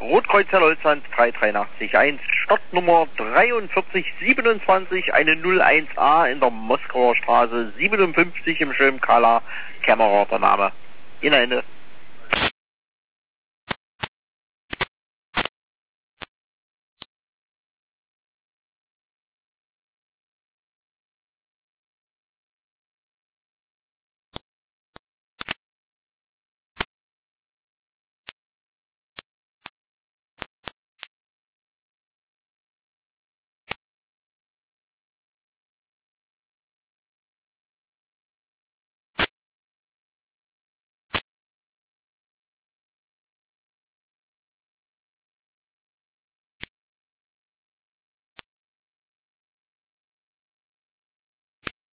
Rotkreuz Herr-Lolzand 383-1, Startnummer 4327, eine 01A in der Moskauer Straße 57 im schönen Kala, Kämmerer der Name. In Ende.